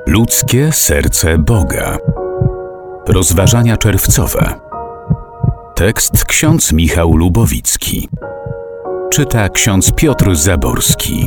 Ludzkie serce Boga. Rozważania czerwcowe. Tekst ksiądz Michał Lubowicki. Czyta ksiądz Piotr Zaborski.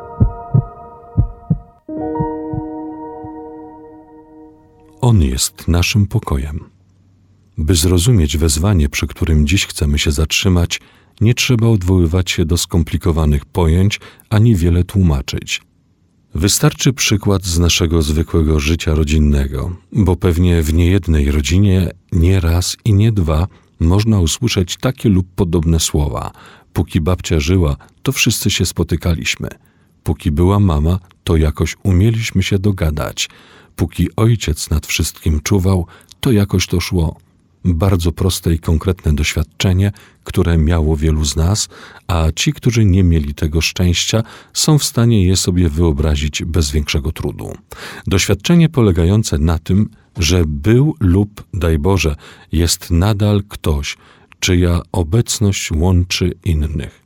On jest naszym pokojem. By zrozumieć wezwanie, przy którym dziś chcemy się zatrzymać, nie trzeba odwoływać się do skomplikowanych pojęć ani wiele tłumaczyć. Wystarczy przykład z naszego zwykłego życia rodzinnego, bo pewnie w niejednej rodzinie nie raz i nie dwa można usłyszeć takie lub podobne słowa. Póki babcia żyła, to wszyscy się spotykaliśmy. Póki była mama, to jakoś umieliśmy się dogadać. Póki ojciec nad wszystkim czuwał, to jakoś to szło. Bardzo proste i konkretne doświadczenie, które miało wielu z nas, a ci, którzy nie mieli tego szczęścia, są w stanie je sobie wyobrazić bez większego trudu. Doświadczenie polegające na tym, że był lub, daj Boże, jest nadal ktoś, czyja obecność łączy innych.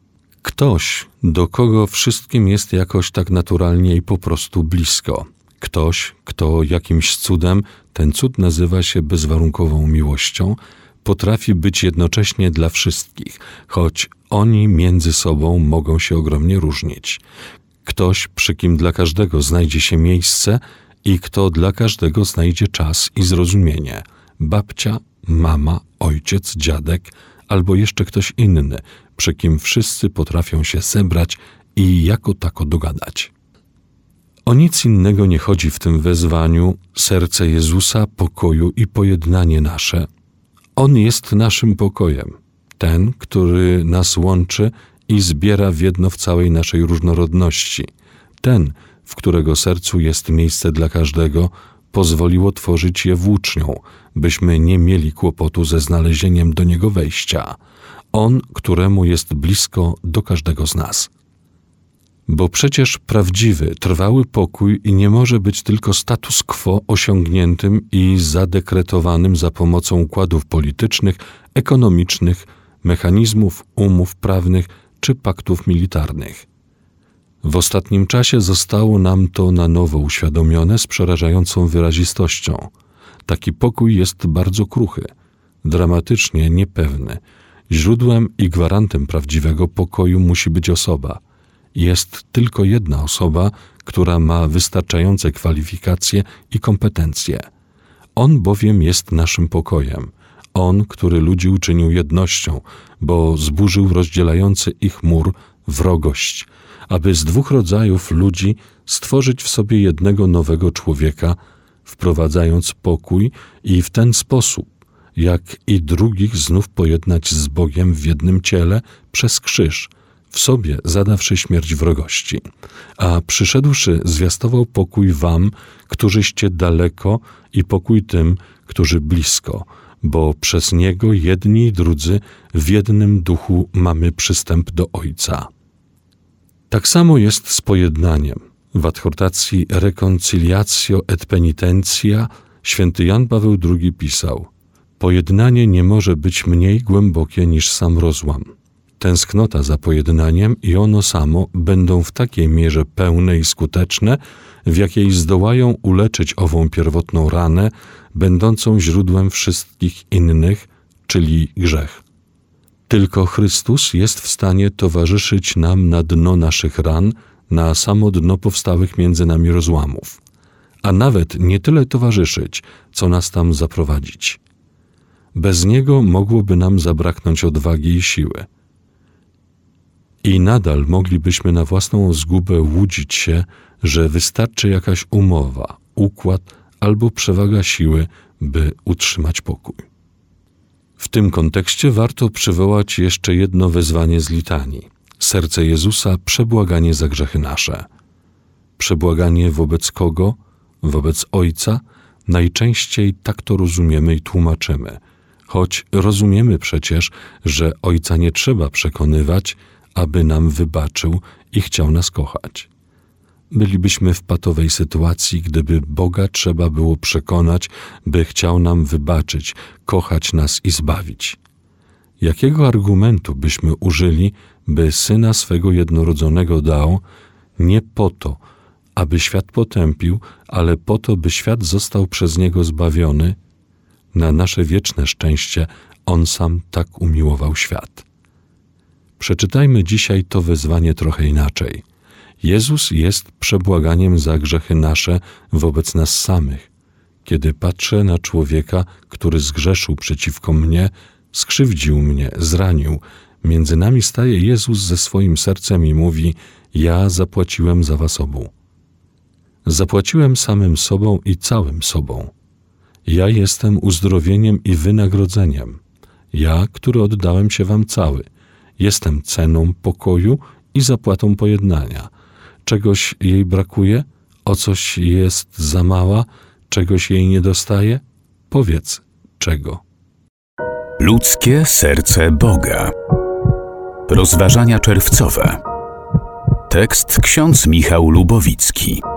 Ktoś, do kogo wszystkim jest jakoś tak naturalnie i po prostu blisko. Ktoś, kto jakimś cudem, ten cud nazywa się bezwarunkową miłością, potrafi być jednocześnie dla wszystkich, choć oni między sobą mogą się ogromnie różnić. Ktoś, przy kim dla każdego znajdzie się miejsce i kto dla każdego znajdzie czas i zrozumienie. Babcia, mama, ojciec, dziadek albo jeszcze ktoś inny, przy kim wszyscy potrafią się zebrać i jako tako dogadać. O nic innego nie chodzi w tym wezwaniu: serce Jezusa, pokoju i pojednanie nasze. On jest naszym pokojem, ten, który nas łączy i zbiera w jedno w całej naszej różnorodności. Ten, w którego sercu jest miejsce dla każdego, pozwolił otworzyć je włócznią, byśmy nie mieli kłopotu ze znalezieniem do niego wejścia. On, któremu jest blisko do każdego z nas. Bo przecież prawdziwy, trwały pokój nie może być tylko status quo osiągniętym i zadekretowanym za pomocą układów politycznych, ekonomicznych, mechanizmów, umów prawnych czy paktów militarnych. W ostatnim czasie zostało nam to na nowo uświadomione z przerażającą wyrazistością. Taki pokój jest bardzo kruchy, dramatycznie niepewny. Źródłem i gwarantem prawdziwego pokoju musi być osoba. Jest tylko jedna osoba, która ma wystarczające kwalifikacje i kompetencje. On bowiem jest naszym pokojem. On, który ludzi uczynił jednością, bo zburzył rozdzielający ich mur, wrogość, aby z dwóch rodzajów ludzi stworzyć w sobie jednego nowego człowieka, wprowadzając pokój i w ten sposób, jak i drugich znów pojednać z Bogiem w jednym ciele przez krzyż, w sobie zadawszy śmierć wrogości. A przyszedłszy zwiastował pokój wam, którzyście daleko, i pokój tym, którzy blisko, bo przez Niego jedni i drudzy w jednym duchu mamy przystęp do Ojca. Tak samo jest z pojednaniem. W adhortacji Reconciliatio et Penitentia święty Jan Paweł II pisał: pojednanie nie może być mniej głębokie niż sam rozłam. Tęsknota za pojednaniem i ono samo będą w takiej mierze pełne i skuteczne, w jakiej zdołają uleczyć ową pierwotną ranę, będącą źródłem wszystkich innych, czyli grzech. Tylko Chrystus jest w stanie towarzyszyć nam na dno naszych ran, na samo dno powstałych między nami rozłamów, a nawet nie tyle towarzyszyć, co nas tam zaprowadzić. Bez Niego mogłoby nam zabraknąć odwagi i siły. I nadal moglibyśmy na własną zgubę łudzić się, że wystarczy jakaś umowa, układ albo przewaga siły, by utrzymać pokój. W tym kontekście warto przywołać jeszcze jedno wezwanie z litanii. Serce Jezusa, przebłaganie za grzechy nasze. Przebłaganie wobec kogo? Wobec Ojca? Najczęściej tak to rozumiemy i tłumaczymy. Choć rozumiemy przecież, że Ojca nie trzeba przekonywać, aby nam wybaczył i chciał nas kochać. Bylibyśmy w patowej sytuacji, gdyby Boga trzeba było przekonać, by chciał nam wybaczyć, kochać nas i zbawić. Jakiego argumentu byśmy użyli, by Syna swego jednorodzonego dał, nie po to, aby świat potępił, ale po to, by świat został przez Niego zbawiony. Na nasze wieczne szczęście On sam tak umiłował świat. Przeczytajmy dzisiaj to wezwanie trochę inaczej. Jezus jest przebłaganiem za grzechy nasze wobec nas samych. Kiedy patrzę na człowieka, który zgrzeszył przeciwko mnie, skrzywdził mnie, zranił, między nami staje Jezus ze swoim sercem i mówi: ja zapłaciłem za was obu. Zapłaciłem samym sobą i całym sobą. Ja jestem uzdrowieniem i wynagrodzeniem. Ja, który oddałem się wam cały. Jestem ceną pokoju i zapłatą pojednania. Czegoś jej brakuje? O coś jest za mała? Czegoś jej nie dostaje? Powiedz, czego? Ludzkie serce Boga. Rozważania czerwcowe. Tekst ksiądz Michał Lubowicki.